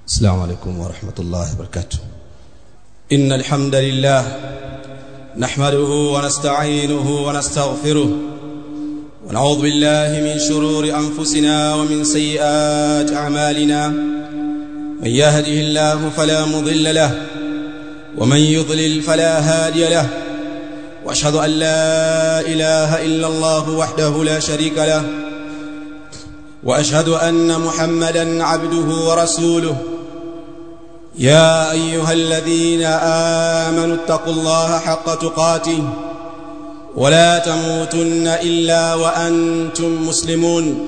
السلام عليكم ورحمة الله وبركاته. إن الحمد لله نحمده ونستعينه ونستغفره ونعوذ بالله من شرور أنفسنا ومن سيئات أعمالنا. من يهده الله فلا مضل له ومن يضلل فلا هادي له، وأشهد أن لا إله إلا الله وحده لا شريك له، وأشهد أن محمدًا عبده ورسوله. يا أيها الذين آمنوا اتقوا الله حق تقاته ولا تموتن إلا وأنتم مسلمون.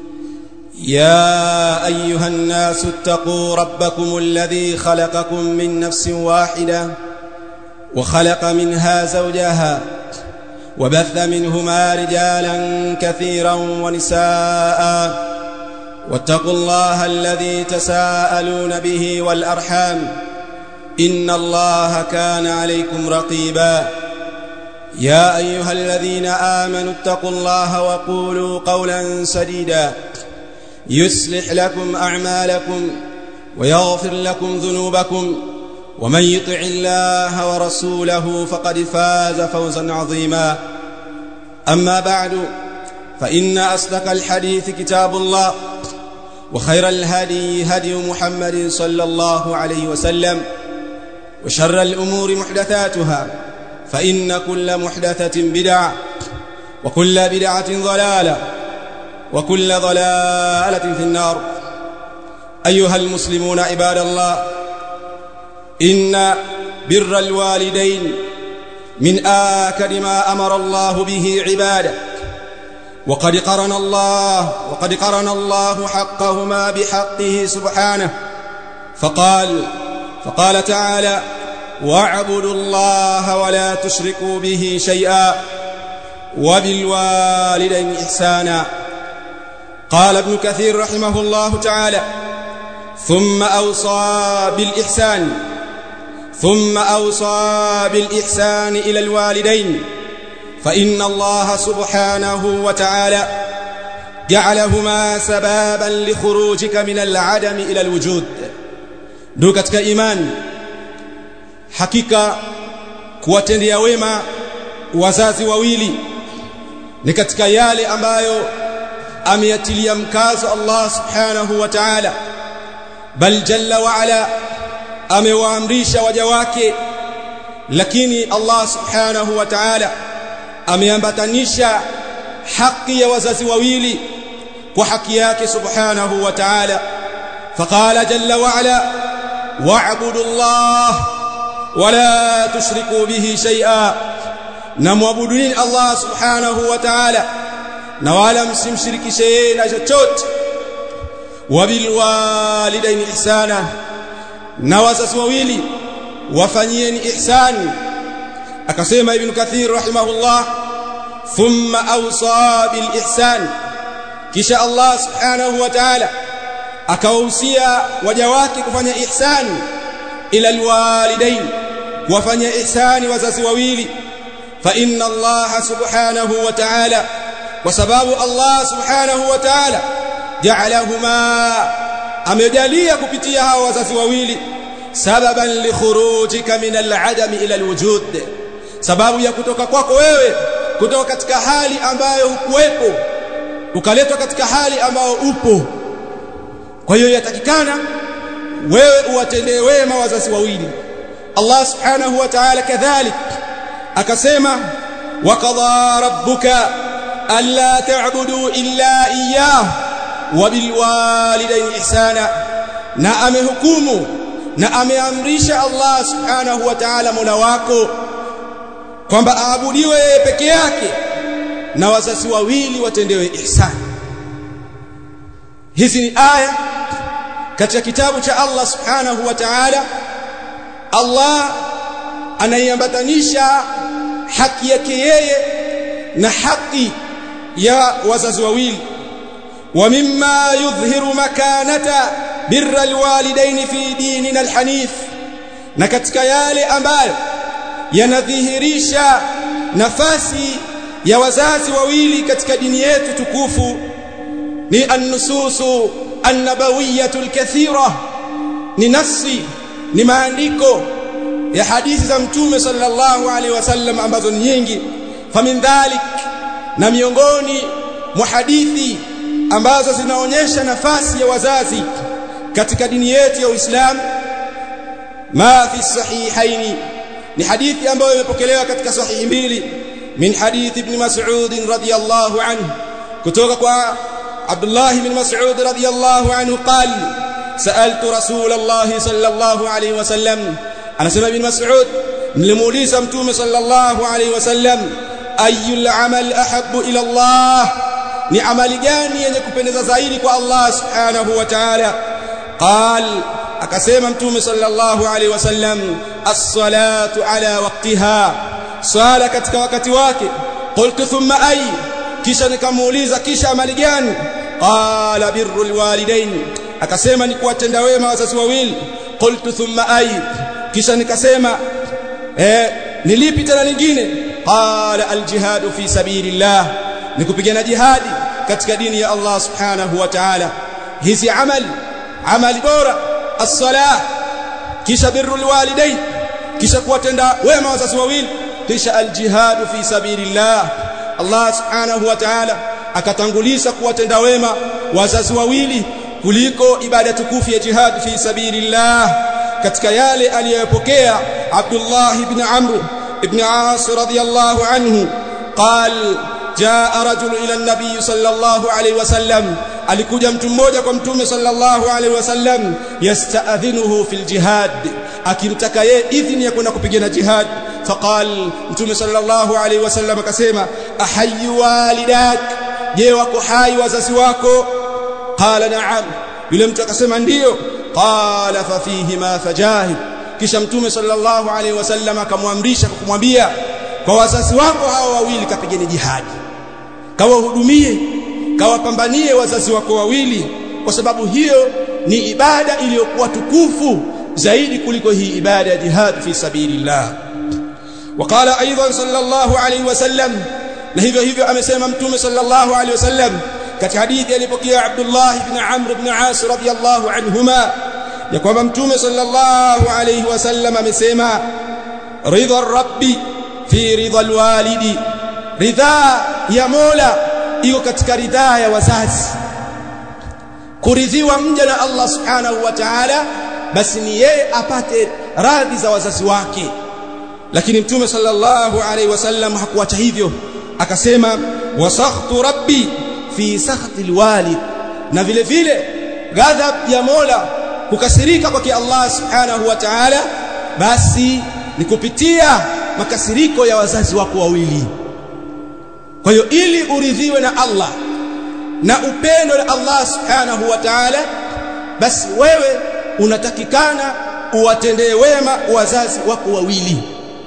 يا أيها الناس اتقوا ربكم الذي خلقكم من نفس واحدة وخلق منها زوجها وبث منهما رجالا كثيرا ونساء، واتقوا الله الذي تساءلون به والأرحام إن الله كان عليكم رقيبا. يا أيها الذين آمنوا اتقوا الله وقولوا قولا سديدا يصلح لكم أعمالكم ويغفر لكم ذنوبكم، ومن يطع الله ورسوله فقد فاز فوزا عظيما. أما بعد، فإن أصدق الحديث كتاب الله، وخير الهدي هدي محمد صلى الله عليه وسلم، وشر الأمور محدثاتها، فإن كل محدثة بدعة، وكل بدعة ضلالة، وكل ضلالة في النار. أيها المسلمون عباد الله، إن بر الوالدين من آكد ما أمر الله به عباده، وقد قرن الله حقهما بحقه سبحانه، فقال تعالى: واعبدوا الله ولا تشركوا به شيئا وبالوالدين إحسانا. قال ابن كثير رحمه الله تعالى: ثم أوصى بالإحسان إلى الوالدين، فإن الله سبحانه وتعالى جعلهما سبابا لخروجك من العدم إلى الوجود. ndugu katika imani, hakika kuwatendea wema wazazi wawili ni katika yale ambayo ameyatilia mkazo Allah subhanahu wa ta'ala, bal jalla wa ala amewaamrisha waja wake, lakini Allah subhanahu wa ta'ala ameambatanisha haki ya wazazi wawili kwa haki yake subhanahu wa ta'ala. Faqala jalla wa ala: wa'budu Allah wa la tushriku bihi shay'a, na muabuduni Allah subhanahu wa ta'ala na wala msimshirikishe na chochote. Wa bil walidaini ihsana, na wazazi wawili wafanyieni ihsani. Akasema Ibn Kathir rahimahullah: thumma awsa bil ihsan, kisha Allah subhanahu wa ta'ala akawahusia waja wake kufanya ihsani ila alwalidain, wafanya ihsani wazazi wawili. Fa inna Allah subhanahu wa ta'ala, kwa sababu Allah subhanahu wa ta'ala ja'alahuma, amejalia kupitia hao wazazi wawili, sababan li khurujika min al-adam ila al-wujud, sababu ya kutoka kwako wewe kutoka katika hali ambayo hukuwepo ukaletwa katika hali ambayo upo. Kwa hiyo yatakikana wewe uwatendee wema wazazi wawili. Allah subhanahu wa ta'ala kadhalik akasema: wa qadha rabbuka alla ta'budu illa iyyah wa bil walidayni ihsana, na amehukumu na ameamrisha Allah subhanahu wa ta'ala mola wako kwamba aabudiwe peke yake na wazazi wawili watendewe ihsani. Hizi ni aya katika kitabu cha Allah subhanahu wa ta'ala. Allah anaiambatanisha haki yake yeye na haki ya wazazi wawili. Wa mimma yudhhiru makanata birra alwalidain fi dinina alhanif, na katika yale ambayo yanadhihirisha nafasi ya wazazi wawili katika dini yetu tukufu ni an-nususu an-nabawiyyatu al-kathira, ni nafsi, ni maandiko ya hadithi za Mtume sallallahu alaihi wasallam ambazo ni nyingi. Famin dhalik, na miongoni mwa hadithi ambazo zinaonyesha nafasi ya wazazi katika dini yetu ya Uislamu, ma fi sahihaini, ni hadithi ambayo imepokelewa katika sahihi mbili, min hadithi ibn Mas'ud radhiyallahu anhu, kutoka kwa Abdullah ibn Mas'ud radhiyallahu anhu qala sa'altu Rasulullah sallallahu alayhi wasallam, anasema ibn Mas'ud, nilimuuliza Mtume sallallahu alayhi wasallam, ayyul amal ahabbu ila Allah, ni amali gani yenye kupendeza zaidi kwa Allah subhanahu wa ta'ala? Qal, akasema Mtume sallallahu alayhi wasallam, as-salatu ala waqtiha, swala katika wakati wake. Qultu thumma ay, kisha nikamuuliza kisha amali gani? Qala birrul walidain, akasema ni kuwatenda wema wazazi wawili. Qultu thumma ay, kisha nikasema ni lipi tena lingine? Qala al-jihadu fi sabilillah, ni kupigana jihadi katika dini ya Allah subhanahu wa ta'ala. Hizi amali bora, as-salah, kisha birrul walidain, kisha kuwatenda wema wazazi wawili, kisha al-jihadu fi sabilillah. Allah subhanahu wa ta'ala akatanguliza kuwatenda wema wazazi wawili kuliko ibada tukufu ya jihad fi sabilillah, katika yale aliyopokea Abdullah ibn Amr ibn As radhiyallahu anhu qal jaa rajul ila an-nabiy sallallahu alayhi wasallam, alikuja mtu mmoja kwa Mtume sallallahu alayhi wasallam, yasta'dhinuhu fil jihad, akimtaka yeye idhini ya kwenda kupigana jihad. Faqal, Mtume sallallahu alayhi wasallam akasema, ahayyu walidak, je wako hai wazazi wako? Qala na'am, yule mtu akasema ndio. Qala fa fihi ma fajahid, kisha Mtume sallallahu alayhi wasallam akamwamrisha kwa kumwambia, kwa wazazi wako hao wawili kapigeni jihad, kawahudumie, kawapambanie wazazi wako wawili, kwa sababu hiyo ni ibada iliyokuwa tukufu zaidi kuliko hii ibada ya jihad fi sabilillah. وقال ايضا صلى الله عليه وسلم, na hivyo amesema Mtume sallallahu alayhi wasallam katika hadithi alipokea Abdullah ibn Amr ibn As radhiyallahu anhuma, ya kwamba Mtume sallallahu alayhi wasallam amesema, ridha rabbi fi ridha alwalidi, ridha ya Mola iko katika ridha ya wazazi. Kuridhiwa mja na Allah subhanahu wa ta'ala, basi ni yeye apate radhi za wazazi wake. Lakini Mtume sallallahu alayhi wasallam hakuacha hivyo, akasema wasakhtu rabbi fi sakhti alwalid, na vile vile ghadhab ya Mola, kukasirika kwake Allah subhanahu wa ta'ala, basi ni kupitia makasiriko ya wazazi wako wawili. Kwa hiyo ili uridhiwe na Allah na upendo na Allah subhanahu wa ta'ala, basi wewe unatakikana uwatendee wema wazazi wako wawili.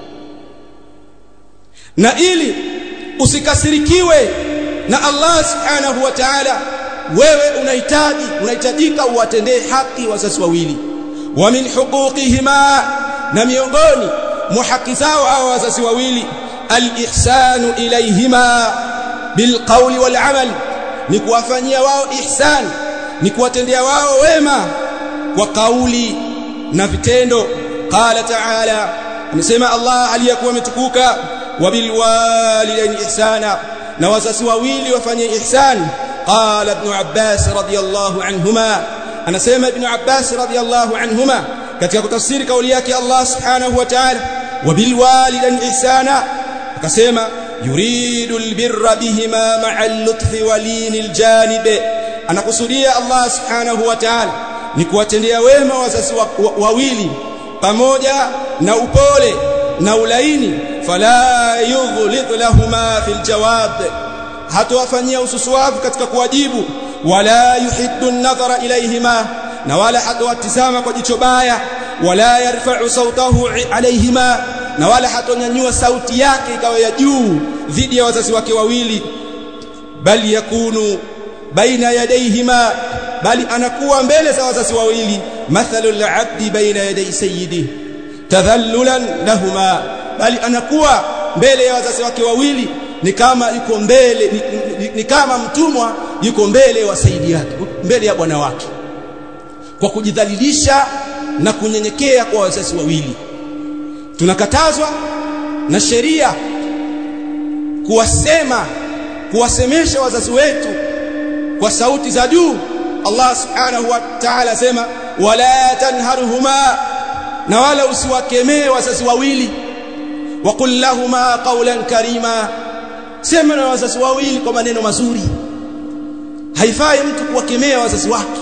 Na ili usikasirikiwe na Allah subhanahu wa ta'ala, wewe unahitajika uwatendee haki wazazi wawili. Wa min huquqihima, na miongoni mwa haki zao hao wazazi wawili, al-ihsanu ilayhima bilqawli wal amal, ni kuwafanyia wao ihsan, ni kuwatendea wao wema kwa kauli na vitendo. Qala ta'ala, amesema Allah aliyekuwa ametukuka, wabil walidaini ihsana, na wazazi wawili wafanye ihsan. Qala ibn Abbas radhiyallahu anhuma, anasema ibn Abbas radhiyallahu anhuma katika kutafsiri kauli yake Allah subhanahu wa ta'ala, wabil walidaini ihsana, akasema yuridu albirra bihima ma'a al-lutfi walinil janib, anakusudia Allah subhanahu wa ta'ala ni kuwatendea wema wazazi wawili pamoja na upole na ulaini. Fala yughlid lahumā fil jawab, hatawafanyia ususuavu katika kuwajibu. Wala yuhiddu an-nadhara ilayhima, na wala hatawatizama kwa jicho baya. Wala yarfa'u sawtahu alayhima, na wala hatonyanyua sauti yake ikawa ya juu dhidi ya wazazi wake wawili. Bal yakunu baina yadayhima, bali anakuwa mbele za wazazi wawili. Mathalul 'abdi baina yaday sayyidihi tadhallulan lahuma, bali anakuwa mbele ya wazazi wake wawili ni kama yuko mbele, ni kama mtumwa yuko mbele wa saidi yake, mbele ya bwana wake, kwa kujidhalilisha na kunyenyekea kwa wazazi wawili. Tunakatazwa na sheria kuwasemesha wazazi wetu kwa sauti za juu. Allah subhanahu wa ta'ala sema wala tanharhuma, na wala usiwakemee wazazi wawili. Wa qul lahumā qawlan karīmā, sema na wazazi wawili kwa maneno mazuri. Haifai mtu kuwakemea wazazi wake.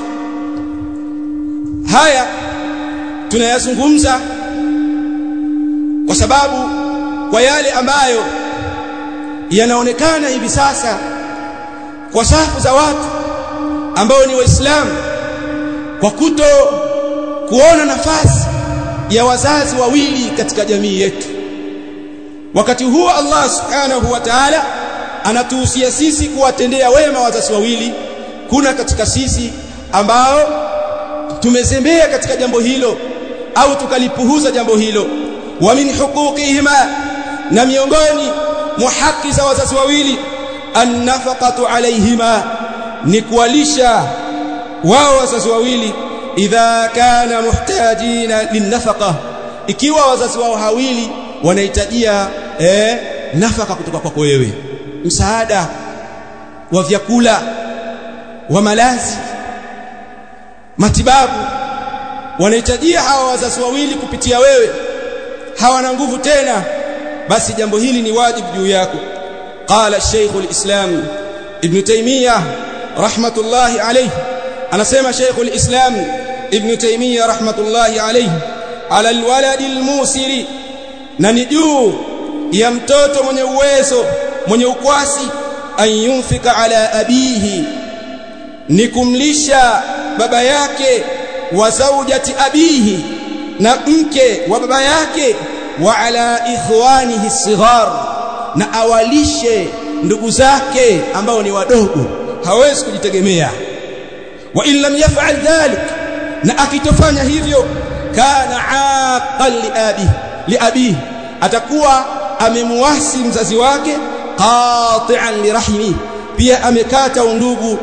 Haya tunayazungumza kwa sababu kwa yale ambayo yanaonekana hivi sasa kwa safu za watu ambao ni Waislamu, kwa kuona nafasi ya wazazi wawili katika jamii yetu. Wakati huo Allah subhanahu wa ta'ala anatuhusia sisi kuwatendea wema wazazi wawili. Kuna katika sisi ambao tumezembea katika jambo hilo au tukalipuhuza jambo hilo. Wa min huquqihima, na miongoni mwa haki za wazazi wawili, an-nafaqatu alayhima, ni kuwalisha wao wazazi wawili. Idha kana muhtajina lin-nafaqa, ikiwa wazazi wao hawili wanahitajia nafaka kutoka kwako wewe, msaada wa vyakula, wa malazi, matibabu, wanahitajia hawa wazazi wawili kupitia wewe, hawana nguvu tena, basi jambo hili ni wajibu juu yako. Qala Sheikh al-Islam Ibn Taymiyyah rahmatullahi alayhi, anasema Sheikh al-Islam Ibn Taymiyyah rahmatullahi alayhi, ala al-waladi al-musiri, na ni juu ya mtoto mwenye uwezo, mwenye ukwasi, an yunfika ala abihi, ni kumlisha baba yake, wa zawjati abihi, na mke wa baba yake, wa ala ikhwanihi sighar, na awalishe ndugu zake ambao ni wadogo, hawezi kujitegemea. Wa in lam yaf'al dhalik, na akitofanya hivyo, kana aqal li abihi, atakuwa amemuasi mzazi wake, qati'an li rahimi, pia amekata undugu,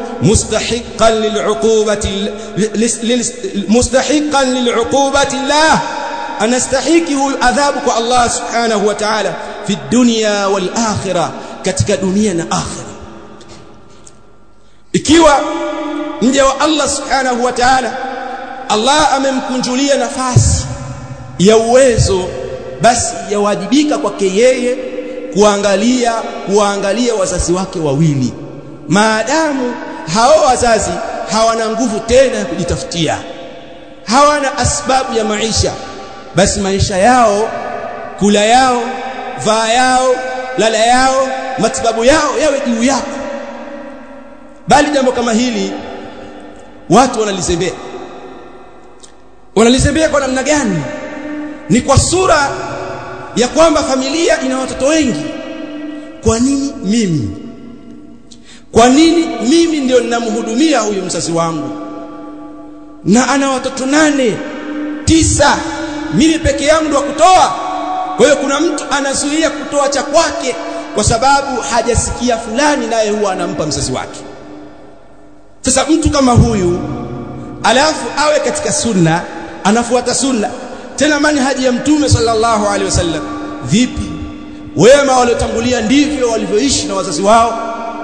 mustahiqan lil'uqubati Allah, anastahiki huyu adhabu kwa Allah subhanahu wa ta'ala, fi dunya wal akhirah, katika dunia na akhirah. Ikiwa mja wa Allah subhanahu wa ta'ala Allah amemkunjulia nafasi ya uwezo, basi yawajibika kwake yeye kuangalia wazazi wake wawili, maadamu hao wazazi hawana nguvu tena ya kujitafutia, hawana asbabu ya maisha, basi maisha yao, kula yao, vaa yao, lala yao, matibabu yao yawe juu yako. Bali jambo kama hili watu wanalizembea kwa namna gani? Ni kwa sura ya kwamba familia ina watoto wengi. Kwa nini mimi? Kwa nini mimi ndio ninamhudumia huyu mzazi wangu, na ana watoto 8, 9, mimi peke yangu ndo kutoa? Kwa hiyo kuna mtu anazuia kutoa cha kwake kwa sababu hajasikia fulani naye huwa anampa mzazi wake. Sasa mtu kama huyu alafu awe katika sunna, anafuata sunna, tena manhaji ya Mtume sallallahu alaihi wasallam, vipi? Wema waliotangulia ndivyo walivyoishi na wazazi wao,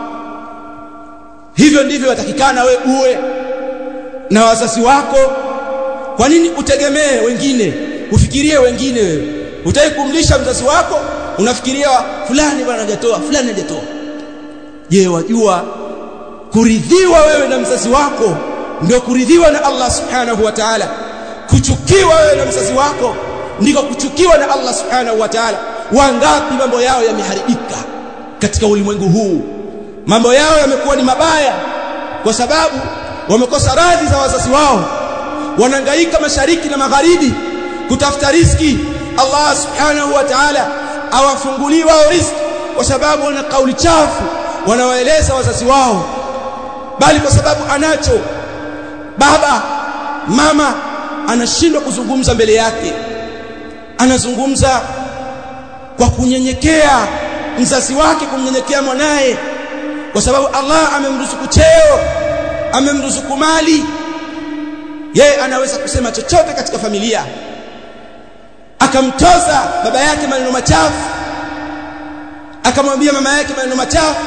hivyo ndivyo watakikana we uwe na wazazi wako. Kwa nini utegemee wengine, ufikirie wengine? Wewe utaki kumlisha mzazi wako, unafikiria fulani bwana hajatoa, fulani hajatoa. Je, wajua kuridhiwa wewe na mzazi wako ndio kuridhiwa na Allah subhanahu wa ta'ala? Kuchukiwa wewe na mzazi wako ndiko kuchukiwa na Allah subhanahu wa ta'ala. Wangapi mambo yao yameharibika katika ulimwengu huu? Mambo yao yamekuwa ni mabaya kwa sababu wamekosa radhi za wazazi wao, wanahangaika mashariki na magharibi kutafuta riziki. Allah subhanahu wa ta'ala awafungulie wao riziki kwa sababu wana kauli chafu wanawaeleza wazazi wao, bali kwa sababu anacho baba mama anashindwa kuzungumza mbele yake, anazungumza kwa kunyenyekea mzazi wake, kumnyenyekea mwanae, kwa sababu Allah amemruzuku cheo, amemruzuku mali, yeye anaweza kusema chochote katika familia, akamtoza baba yake maneno machafu, akamwambia mama yake maneno machafu,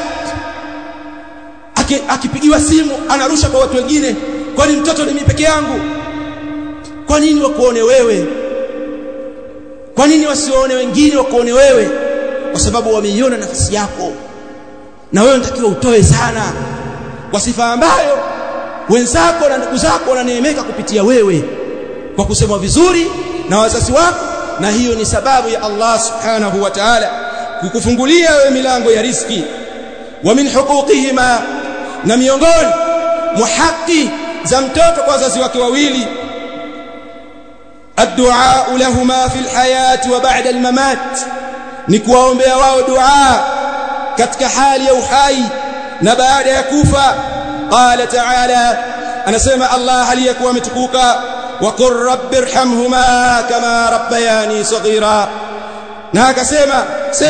akipigiwa simu anarusha kwa watu wengine. Kwani mtoto ni mimi peke yangu? Kwa nini wakuone wewe? Kwa nini wasione wengine wakuone wewe? Kwa sababu wameiona nafasi yako, na wewe unatakiwa utoe sana kwa sifa ambayo wenzako na ndugu zako wananeemeka kupitia wewe, kwa kusemwa vizuri na wazazi wako. Na hiyo ni sababu ya Allah subhanahu wa ta'ala kukufungulia wewe milango ya riziki. Wa min huquqihima, na miongoni mwa haki za mtoto kwa wazazi wake wawili, ad-du'a lahumā fil hayati wa ba'da al-mamat, ni kuwaombea wao dua katika hali ya uhai na baada ya kufa. Qala ta'ala, anasema Allah aliyakuwa ametukuka, wa qur rabbirhamhuma kama rabbayani saghira, na akasema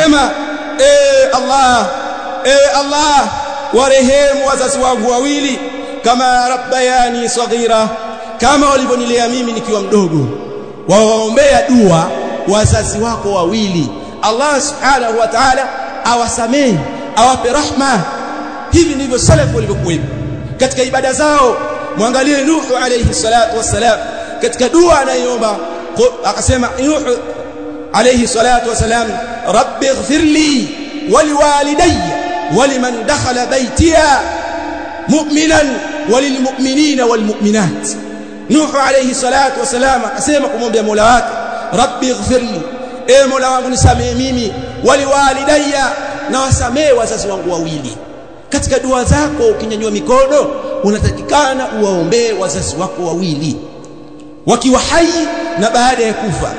Allah warehemu wazazi wangu wawili, kama rabbayani saghira, kama walivyonilea mimi nikiwa mdogo. Waombea dua wazazi wako wawili, Allah subhanahu wa ta'ala awasamehe, awape rahma. Hivi ndivyo salafu walivyokuwa katika ibada zao. Muangalie Nuhu alayhi salatu wassalam, katika dua anayoomba akasema Nuhu alayhi salatu wassalam, rabbi ighfirli waliwalidayya waliman dakhala baytiya mu'minan walilmu'minina walmu'minat. Nuhu alayhi salatu wassalam akasema kumwambia Mola wake, rabbi ighfirli, Mola wangu nisamehe mimi, waliwalidayya, na wasamehe wazazi wangu wawili. Katika dua zako ukinyanyua mikono unatakikana uwaombee wazazi wako wawili wakiwa hai na baada ya kufa.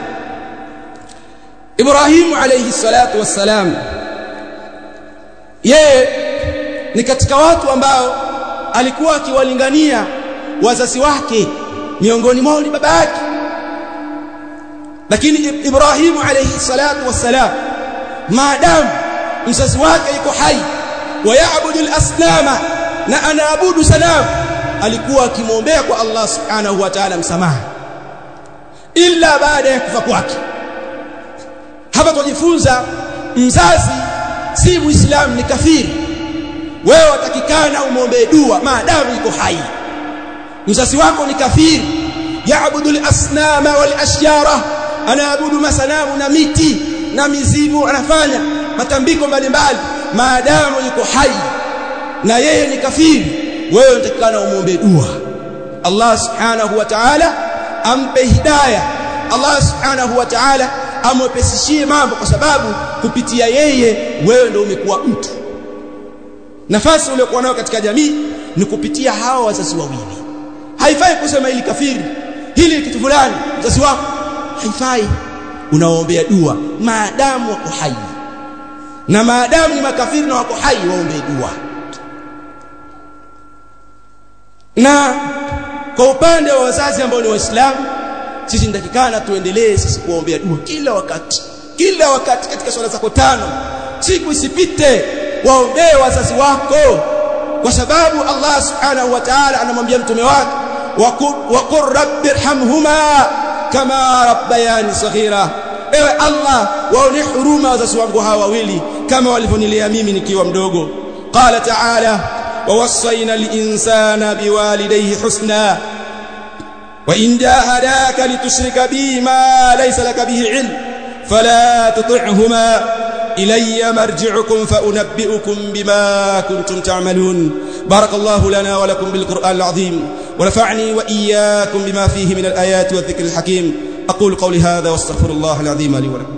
Ibrahim alayhi salatu wassalam, yeye ni katika watu ambao alikuwa akiwalingania wazazi wake, miongoni mwao ni baba yake. Lakini Ibrahim alayhi salatu wassalam, maadamu mzazi wake yuko hai, wayabudu al-asnama, na anaabudu sanamu, alikuwa akimwombea kwa Allah subhanahu wa ta'ala msamaha illa baada ya kufa kwake. Hapa tujifunza mzazi si muislamu, ni kafiri. Wewe watakikana umwombee dua maadamu yuko hai. Mzazi wako ni kafiri, yaabudu al-asnama wal ashyara, anaabudu masanamu na miti na mizimu, anafanya matambiko mbalimbali maadamu yuko hai, na yeye ni kafiri. Wewe unatakikana umwombee dua Allah subhanahu wa ta'ala ampe hidayah, Allah subhanahu wa ta'ala amwepesishie mambo, kwa sababu kupitia yeye wewe ndio umekuwa mtu. Nafasi uliyokuwa nayo katika jamii ni kupitia hao wazazi wawili. Haifai kusema hili kafiri, hili kitu fulani, mzazi wako haifai. Unaombea dua maadamu wako hai, na maadamu ni makafiri na wako hai, waombee dua. Na kwa upande wa wazazi ambao ni Waislamu, sisi ndakikana tuendelee sisi kuombea dua kila wakati katika swala zako 5. Siku isipite waombee wazazi wako, kwa sababu Allah subhanahu wa ta'ala anamwambia mtume wake, wa qur rabbirhamhuma kama rabbayani saghira, ewe Allah waone huruma wazazi wangu hawa wawili kama walivyonilea mimi nikiwa mdogo. Qala ta'ala, wa wassayna al-insana biwalidayhi husna wa in jahadaka litushrika bi ma laysa laka bihi ilm fala tuti'huma ilayya marji'ukum fa unabbi'ukum bima kuntum ta'malun. barakallahu lana wa lakum bil qur'an al-'azim wa nafa'ni wa iyyakum bima fihi min al-ayati wa dhikri al-hakim. aqulu qawli hadha wa astaghfirullah al-'azim li wa lakum.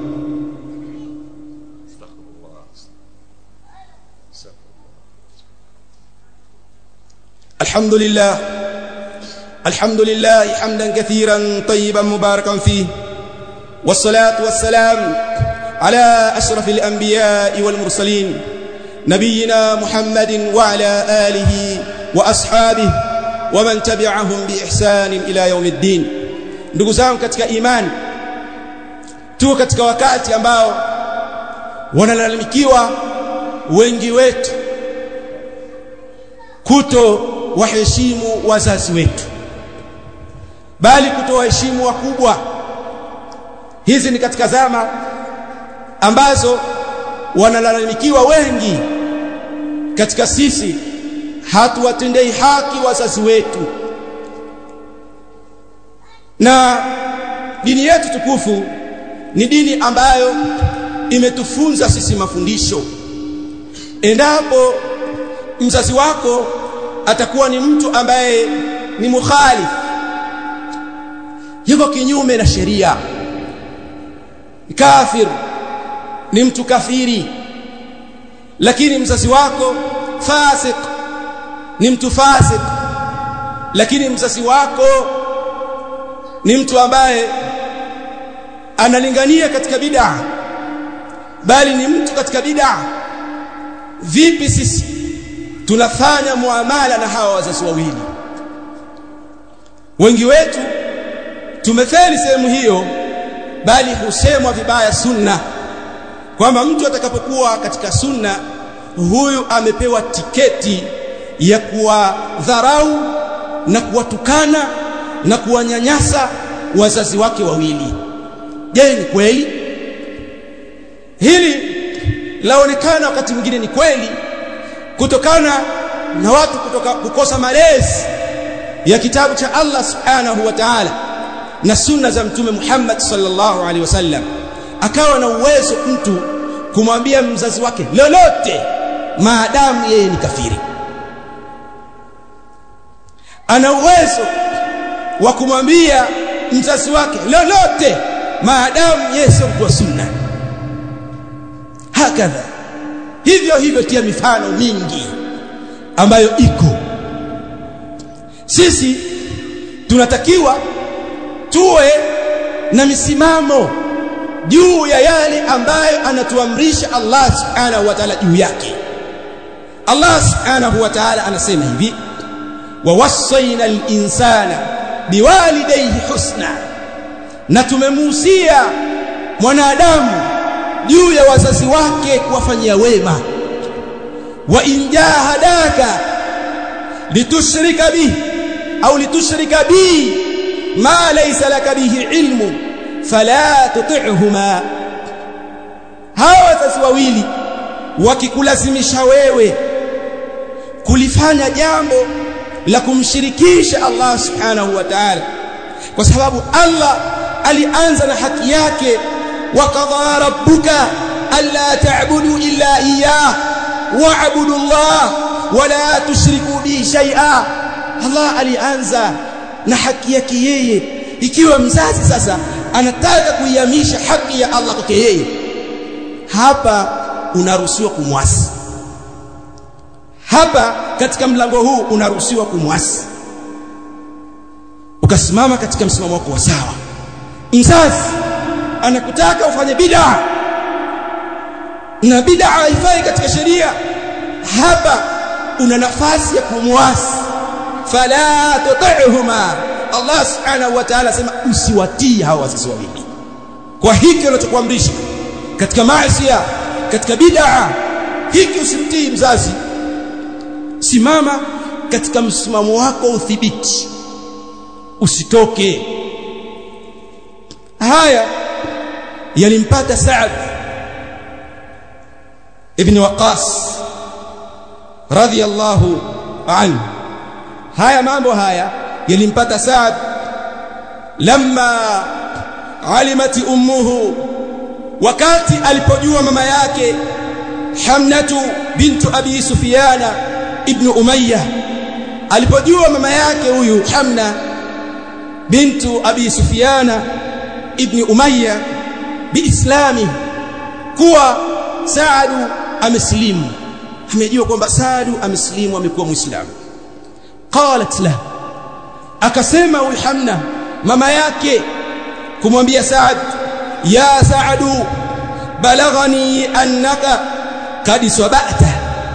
الحمد لله حمدا كثيرا طيبا مباركا فيه، والصلاة والسلام على أشرف الأنبياء والمرسلين نبينا محمد وعلى آله وأصحابه ومن تبعهم بإحسان إلى يوم الدين. ndugu zangu katika imani, tu katika wakati ambao wanalalamikiwa wengi wetu kuto waheshimu wazazi wetu. bali kutowaheshimu wakubwa. Hizi ni katika zama ambazo wanalalamikiwa wengi katika sisi, hatuwatendei haki wazazi wetu. Na dini yetu tukufu ni dini ambayo imetufunza sisi mafundisho. Endapo mzazi wako atakuwa ni mtu ambaye ni mukhalif, yuko kinyume na sheria, kafir, ni mtu kafiri, lakini mzazi wako fasik, ni mtu fasik, lakini mzazi wako ni mtu ambaye analingania katika bid'a, bali ni mtu katika bid'a, vipi sisi tunafanya muamala na hawa wazazi wawili? Wengi wetu tumefeli sehemu hiyo, bali husemwa vibaya sunna, kwamba mtu atakapokuwa katika sunna, huyu amepewa tiketi ya kuwadharau na kuwatukana na kuwanyanyasa wazazi wake wawili. Je, ni kweli? Hili laonekana wakati mwingine ni kweli kutokana na watu kukosa malezi ya kitabu cha Allah subhanahu wa ta'ala na sunna za mtume Muhammad sallallahu alaihi wasallam. Akawa na uwezo mtu kumwambia mzazi wake lolote maadamu yeye ni kafiri. Ana uwezo wa kumwambia mzazi wake lolote maadamu yeye sio mtu wa sunna. Hakadha, hivyo tia mifano mingi ambayo iko. Sisi tunatakiwa tuwe na misimamo juu ya yale ambayo anatuamrisha Allah subhanahu wa ta'ala juu yake. Allah subhanahu wa ta'ala anasema hivi: wa wasaina al-insana biwalidayhi husna, na tumemuhusia mwanadamu juu ya wazazi wake kuwafanyia wema. Wa in jahadaka litushrika bihi au litushrika bi ma laysa laka bihi ilmu fala tuti'huma, hawa wazazi wawili wakikulazimisha wewe kulifanya jambo la kumshirikisha Allah subhanahu wa ta'ala, kwa sababu Allah alianza na haki yake, wa qadha rabbuka alla ta'budu illa iyyah wa'budu Allah wa la tushriku bihi shay'a. Allah alianza na haki yake yeye. Ikiwa mzazi sasa anataka kuihamisha haki ya Allah kwake yeye, hapa unaruhusiwa kumwasi. Hapa katika mlango huu unaruhusiwa kumwasi, ukasimama katika msimamo wako wa sawa. Mzazi anakutaka ufanye bid'a na bid'a haifai katika sheria, hapa una nafasi ya kumwasi. Fala tuti'huma, Allah subhanahu wa ta'ala sema usiwatii hawa wazazi wawili kwa hiki wanachokuamrisha katika maasi, katika bid'a. Hiki usimtii mzazi. Simama katika msimamo wako uthibiti, usitoke. Haya yalimpata Sa'd ibn Waqqas radhiyallahu anhu. Haya mambo haya yalimpata Sa'd lamma alimati ummuhu, wakati alipojua mama yake Hamnatu bintu Abi Sufyana ibn Umayyah, alipojua mama yake huyu Hamna bintu Abi Sufyana ibn Umayyah biislami, kuwa Saadu ameslimu, amejua kwamba Saadu ameslimu, amekuwa muislamu. Qalat la, akasema huyu Hamna mama yake kumwambia Saad, ya Saadu balaghani annaka kad sabata,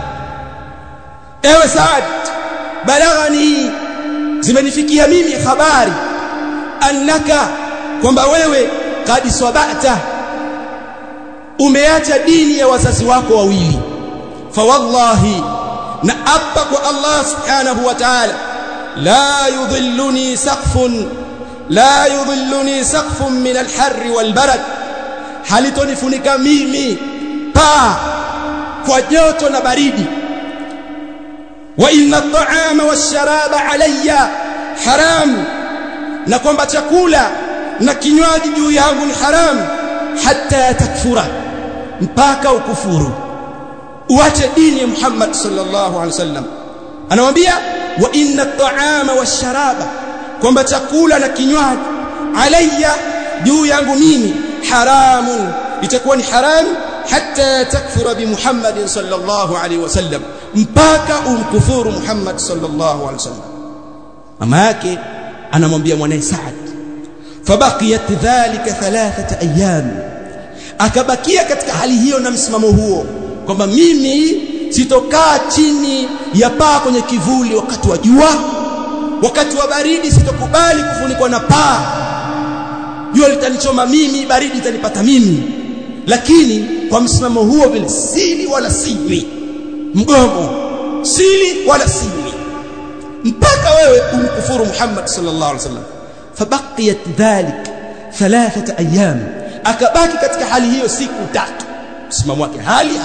ewe Saad, balaghani, zimenifikia mimi habari, annaka, kwamba wewe kad sabata, umeacha dini ya wazazi wako wawili. Fa wallahi, na apa kwa Allah subhanahu wa ta'ala, la yudhilluni saqfun la yudhilluni saqfun min al-harri wal-barad, halitonifunika mimi paa kwa joto na baridi. Wa inna at-ta'ama wash-sharaba alayya haram, na kwamba chakula na kinywaji juu yangu ni haram. Hatta takfura, mpaka ukufuru, uache dini ya Muhammad sallallahu alaihi wasallam. Anamwambia wa inna at-ta'ama wash-sharaba, kwamba chakula na kinywaji alayya, juu yangu mimi, haramun, itakuwa ni haram. Hatta takfura bi Muhammad sallallahu alaihi wasallam, mpaka umkufuru Muhammad sallallahu alaihi wasallam. Mama yake anamwambia mwanae Saad, fabaqiyat dhalika 3 ayyam, akabakia katika hali hiyo na msimamo huo kwamba mimi sitokaa chini ya paa kwenye kivuli wakati wa jua, wakati wa baridi sitokubali kufunikwa na paa, jua litanichoma mimi, baridi itanipata mimi. Lakini kwa msimamo huo vile sili wala siwi, mgomo sili wala siwi, mpaka wewe umkufuru Muhammad sallallahu alaihi wasallam. Fabaqiyat dhalik 3 ayyam, akabaki katika hali hiyo siku 3, msimamo wake hali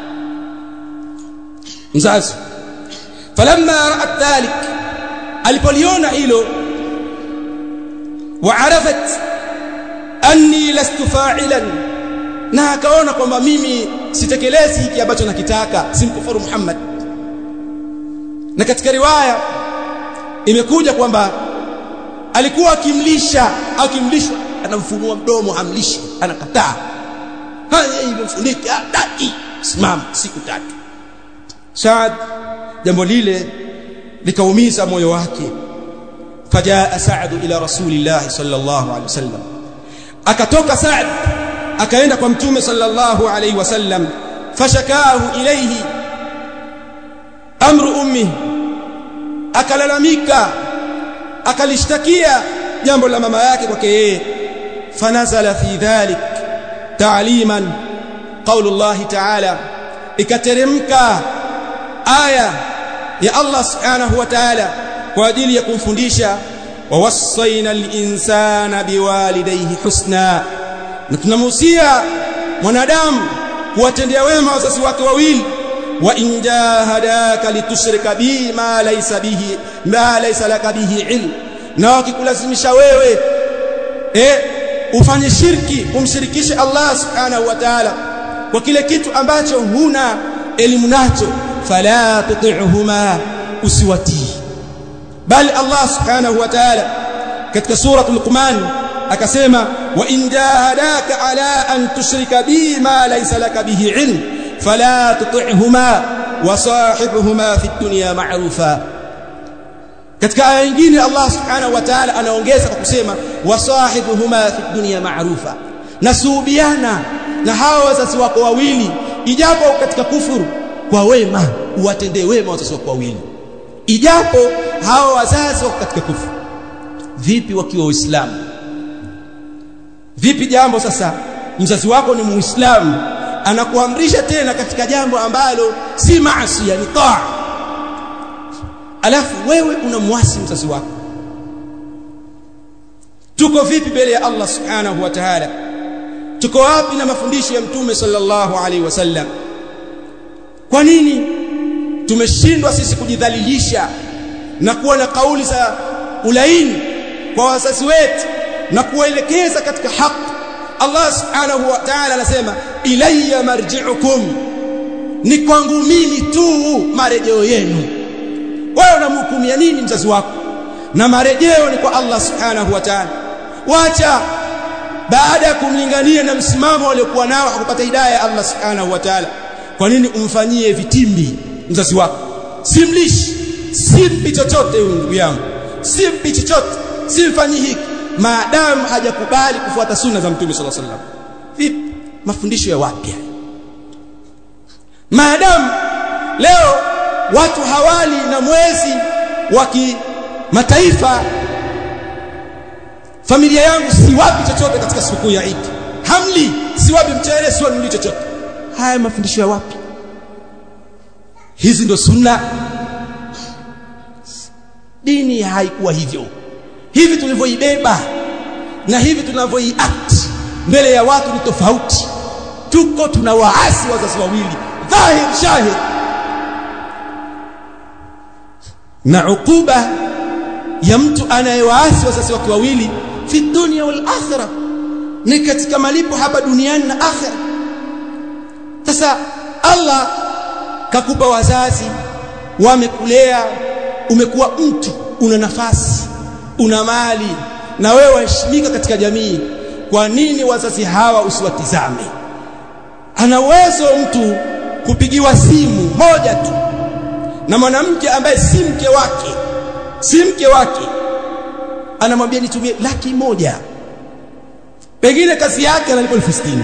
mzazi. Falamma ra'at dhalik, alipoliona hilo, wa arafat anni lastu fa'ilan, na akaona kwamba mimi sitekelezi hiki ambacho nakitaka, simkufuru Muhammad. Na katika riwaya imekuja kwamba alikuwa akimlisha au kimlishwa, anamfunua mdomo amlishe, anakataa, haya imemfunika, hataki, simama siku 3. Saad jambo lile likaumiza moyo wake. Fajaa Saad ila Rasulillah sallallahu alaihi wasallam, akatoka Saad akaenda kwa mtume sallallahu alaihi wasallam. Fashakahu ilayhi amru ummi, akalalamika, akalishtakia jambo la mama yake kwake yeye. Fanazala fi dhalik ta'liman qaulullahi ta'ala, ikateremka aya ya Allah subhanahu wa ta'ala kwa ajili ya kumfundisha, wa wasaina al-insana biwalidayhi husna, na tunamhusia mwanadamu kuwatendea wema wazazi wake wawili. Wa in jahadaka litushrika bi ma laysa laka bihi ilm, na wakikulazimisha wewe ufanye shirki, kumshirikishe Allah subhanahu wa ta'ala kwa kile kitu ambacho huna elimu nacho, fala tuti'huma, usiwatii. Bali Allah subhanahu wa ta'ala katika suratul Luqman akasema, wa in jahadaka ala an tushrika bi ma laysa laka bihi ilm fala tuti'huma wa sahibhuma fi dunya ma'rufa. Katika aya nyingine Allah subhanahu wa ta'ala anaongeza kwa kusema, wa sahibhuma fi dunya ma'rufa, nasubiana na hao wazazi wako wawili, ijapo katika kufuru, kwa wema, uwatendee wema wazazi wako wawili, ijapo hao wazazi wako katika kufuru. Vipi wakiwa Waislamu? Vipi jambo sasa mzazi wako ni Muislamu, anakuamrisha tena katika jambo ambalo si maasi, ni taa, alafu wewe unamwasi mzazi wako? Tuko vipi mbele ya Allah subhanahu wa ta'ala? Tuko wapi na mafundisho ya mtume sallallahu alaihi wasallam? Kwa nini tumeshindwa sisi kujidhalilisha na kuwa na kauli za ulaini kwa wazazi wetu na kuwaelekeza katika haki? Allah subhanahu wa ta'ala anasema, ilayya marji'ukum, ni kwangu mimi tu marejeo yenu. Wewe unamhukumia nini mzazi wako? Na marejeo ni kwa Allah subhanahu wa ta'ala. Wacha baada ya kumlingania na msimamo aliokuwa nao akupata hidayah ya Allah subhanahu wa ta'ala, kwa nini umfanyie vitimbi mzazi wako? Simlishi, simpi chochote huyu ndugu yangu, simpi chochote, simfanyi hiki, maadamu hajakubali kufuata sunna za mtume sallallahu alaihi wasallam. Vipi mafundisho ya wapi? Maadamu leo watu hawali na mwezi wa kimataifa, familia yangu siwapi chochote katika siku ya Eid, hamli, siwapi mchele, siwapi chochote. Haya mafundisho ya wapi? Hizi ndo sunna? Dini haikuwa hivyo. hivi tulivyoibeba na hivi tunavyoiact mbele ya watu ni tofauti. Tuko tunawaasi wazazi wawili dhahir shahid, na ukuba ya mtu anayewaasi wazazi wake wawili fi dunya wal akhirah ni katika malipo hapa duniani na akhirah. Sasa Allah kakupa wazazi, wamekulea, umekuwa mtu, una nafasi, una mali, na wewe waheshimika katika jamii. Kwa nini wazazi hawa usiwatizame? Ana uwezo mtu kupigiwa simu moja tu na mwanamke ambaye si mke wake, anamwambia nitumie 100,000, pengine kazi yake analipa 60,000,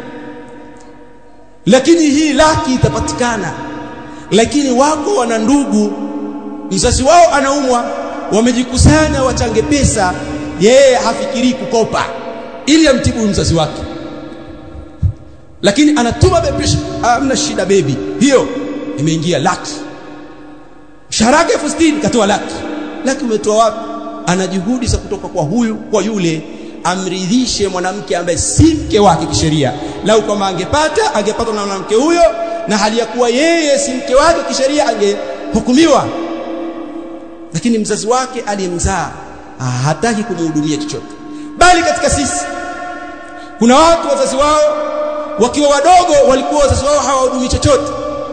lakini hii 100,000 itapatikana. Lakini wako wana ndugu, mzazi wao anaumwa, wamejikusanya wachange pesa, yeye hafikiri kukopa ili amtibu mzazi wake, lakini anatuma bebi, hamna shida baby, hiyo imeingia 100,000, mshahara 60,000 katoa 100,000. Umetoa wapi? Ana juhudi za kutoka kwa huyu kwa yule, amridhishe mwanamke ambaye si mke wake kisheria. Lau kama angepata na mwanamke huyo na hali ya kuwa yeye si mke wake kisheria, angehukumiwa. Lakini mzazi wake aliyemzaa hataki kumhudumia chochote. Bali katika sisi kuna watu wazazi wao wakiwa wadogo walikuwa wazazi wao hawahudumii chochote,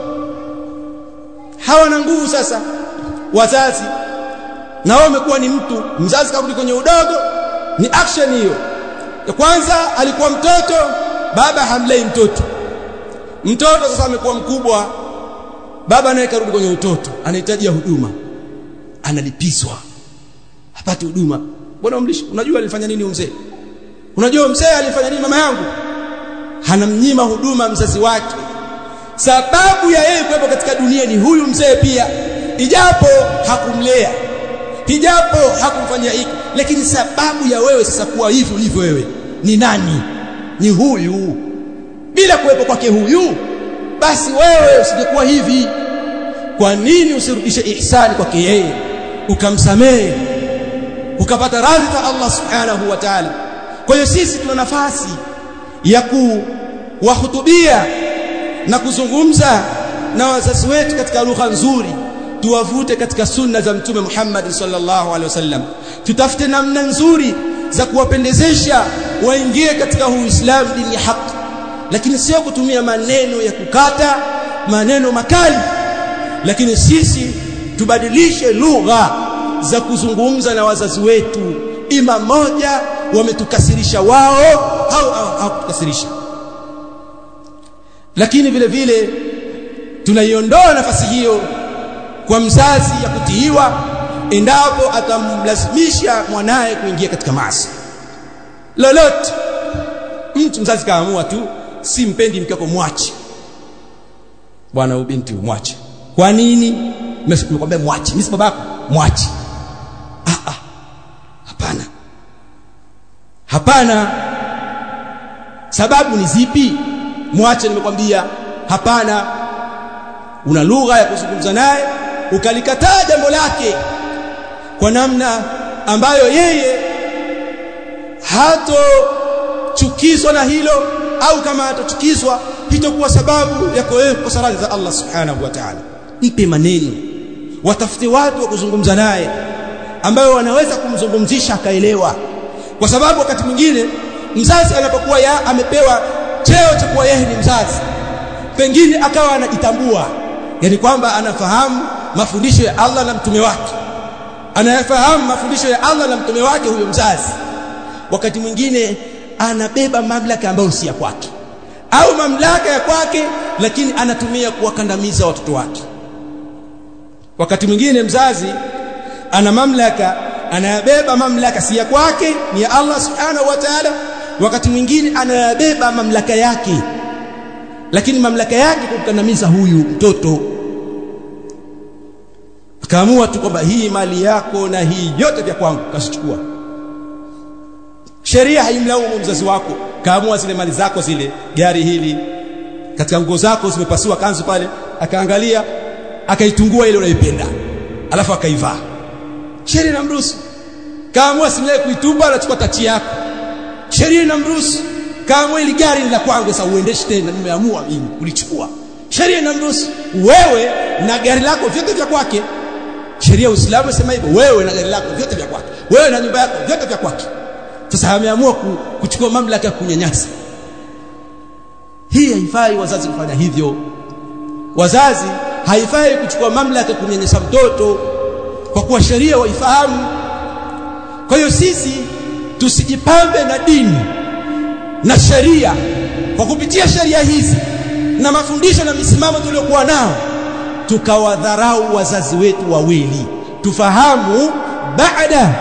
hawana nguvu. Sasa wazazi na wao wamekuwa ni mtu, mzazi karudi kwenye udogo, ni action hiyo ya kwanza. Alikuwa mtoto, baba hamlei mtoto sasa amekuwa mkubwa, baba naye karudi kwenye utoto, anahitaji huduma, analipizwa, hapati huduma. Bwana umlishi, unajua alifanya nini mzee? Unajua mzee alifanya nini mama yangu? Hanamnyima huduma mzazi wake. Sababu ya yeye kuwepo katika dunia ni huyu mzee pia, ijapo hakumlea, ijapo hakumfanyia hiki, lakini sababu ya wewe sasa kuwa hivi ulivyo wewe ni nani? Ni huyu. Bila kuwepo kwake huyu, basi wewe usingekuwa hivi. Kwa nini usirudishe ihsani kwake yeye, ukamsamehe, ukapata radhi za Allah subhanahu wa ta'ala? Kwa hiyo sisi tuna nafasi ya kuwahutubia na kuzungumza na wazazi wetu katika lugha nzuri, tuwavute katika sunna za Mtume Muhammad sallallahu alaihi wasallam, tutafute namna nzuri za kuwapendezesha waingie katika Uislamu, dini ya haki, lakini sio kutumia maneno ya kukata, maneno makali. Lakini sisi tubadilishe lugha za kuzungumza na wazazi wetu, ima moja wametukasirisha wao au hawatukasirisha. Lakini vile vile tunaiondoa nafasi hiyo kwa mzazi ya kutiiwa endapo atamlazimisha mwanae kuingia katika maasi lolote. Mtu mzazi kaamua tu, si mpendi mke wako, mwache bwana, ubinti mwache. Kwa nini? Nimekwambia mwache, mimi si babako, mwache. Hapana. Sababu ni zipi? Mwache, nimekwambia hapana. Una lugha ya kuzungumza naye, ukalikataa jambo lake kwa namna ambayo yeye hatochukizwa na hilo, au kama atachukizwa hitakuwa sababu yako wewe kukosa radhi za Allah subhanahu wa ta'ala. Mpe maneno, watafute watu wa kuzungumza naye ambao wanaweza kumzungumzisha akaelewa. Kwa sababu wakati mwingine mzazi anapokuwa amepewa cheo cha kuwa yeye ni mzazi, pengine akawa anajitambua, yani kwamba anafahamu mafundisho ya Allah na mtume wake, anayafahamu mafundisho ya Allah na mtume wake huyo mzazi. Wakati mwingine anabeba mamlaka ambayo si ya kwake, au mamlaka ya kwake lakini anatumia kuwakandamiza watoto wake. Wakati mwingine mzazi ana mamlaka, anayabeba mamlaka si ya kwake, ni ya Allah subhanahu wa ta'ala. Wakati mwingine anayabeba mamlaka yake, lakini mamlaka yake kukandamiza huyu mtoto. Akaamua tu kwamba hii mali yako na hii yote vya kwangu, kasichukua. Sheria haimlaumu mzazi wako, kaamua zile mali zako, zile gari hili, katika nguo zako zimepasua kanzu pale, akaangalia akaitungua ile unaipenda, alafu akaivaa. Sheria inamruhusu. Kama usimle kuitupa unachukua tachi yako. Sheria inamruhusu. Kama ile gari ni la kwangu sasa uendeshe tena, nimeamua mimi kulichukua. Sheria inamruhusu. Wewe na gari lako vyote vya kwake. Sheria ya Uislamu inasema hivyo, wewe na gari lako vyote vya kwake. Wewe na nyumba yako vyote vya kwake. Sasa ameamua kuchukua mamlaka ya kunyanyasa. Hii haifai wazazi kufanya hivyo. Wazazi haifai kuchukua mamlaka ya kunyanyasa mtoto kwa kuwa sheria waifahamu. Kwa hiyo sisi tusijipambe na dini na sheria kwa kupitia sheria hizi na mafundisho na misimamo tuliokuwa nao tukawadharau wazazi wetu wawili. Tufahamu baada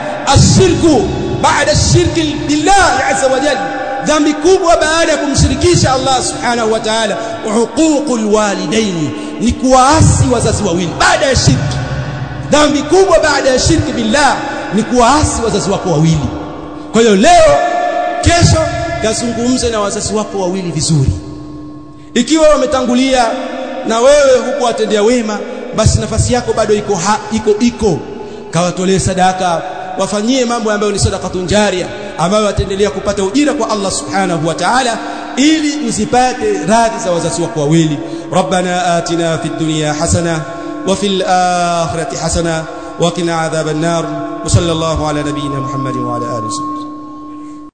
ashirki billah azza wa jalla, dhambi kubwa baada ya kumshirikisha Allah subhanahu wa ta'ala, huququl walidaini, ni kuwaasi wazazi wawili baada ya shirki. Dhambi kubwa baada ya shirki billah ni kuwaasi wazazi wako wawili. Kwa hiyo leo kesho kazungumze na wazazi wako wawili vizuri. Ikiwa wametangulia na wewe huko watendea wema, basi nafasi yako bado iko kawatolee sadaka, wafanyie mambo ambayo ni sadaqatun jariyah, ambayo wataendelea kupata ujira kwa Allah subhanahu wa ta'ala, ili usipate radhi za wazazi wako wawili. Rabbana atina fid dunya hasana wa fil akhirati hasana wa qina adhaban nar. Wa sallallahu ala nabiyyina Muhammadin wa ala alihi wasallam.